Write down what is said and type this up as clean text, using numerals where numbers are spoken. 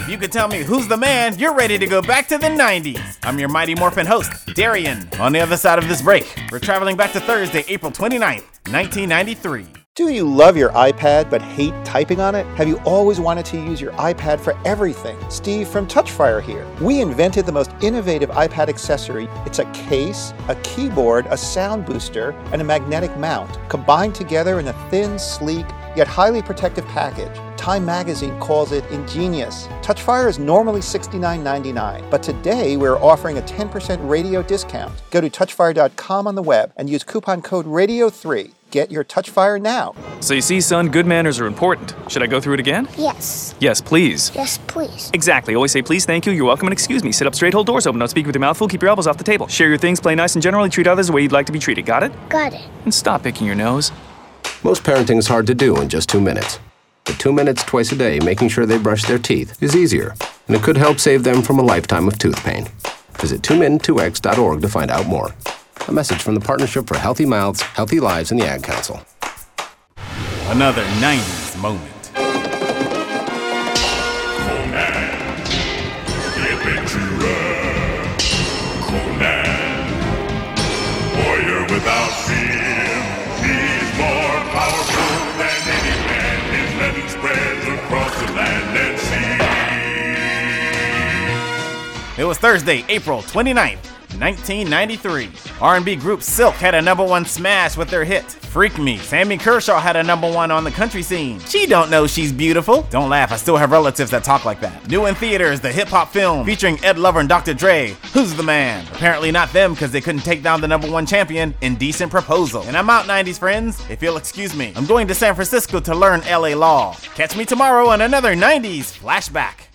If you could tell me who's the man, you're ready to go back to the 90s. I'm your Mighty Morphin host, Darian. On the other side of this break, we're traveling back to Thursday, April 29th, 1993. Do you love your iPad but hate typing on it? Have you always wanted to use your iPad for everything? Steve from Touchfire here. We invented the most innovative iPad accessory. It's a case, a keyboard, a sound booster, and a magnetic mount, combined together in a thin, sleek, yet highly protective package. Time Magazine calls it ingenious. Touchfire is normally $69.99, but today we're offering a 10% radio discount. Go to touchfire.com on the web and use coupon code RADIO3. Get your Touchfire now. So you see, son, good manners are important. Should I go through it again? Yes. Yes, please. Yes, please. Exactly. Always say please, thank you, you're welcome, and excuse me. Sit up straight, hold doors open, don't speak with your mouth full, keep your elbows off the table. Share your things, play nice, and generally treat others the way you'd like to be treated. Got it? Got it. And stop picking your nose. Most parenting is hard to do in just 2 minutes. But 2 minutes twice a day making sure they brush their teeth is easier, and it could help save them from a lifetime of tooth pain. Visit 2min2x.org to find out more. A message from the Partnership for Healthy Mouths, Healthy Lives, and the Ad Council. Another 90s moment. Conan, warrior without fear. He's more powerful than any man. His legend spreads across the land and sea. It was Thursday, April 29th, 1993. R&B group Silk had a #1 smash with their hit, Freak Me. Sammy Kershaw had a #1 on the country scene, She Don't Know She's Beautiful. Don't laugh, I still have relatives that talk like that. New in theaters, the hip-hop film featuring Ed Lover and Dr. Dre, Who's the Man? Apparently not them, because they couldn't take down the #1 champion, Indecent Proposal. And I'm out, 90s friends. If you'll excuse me, I'm going to San Francisco to learn LA law. Catch me tomorrow on another 90s Flashback.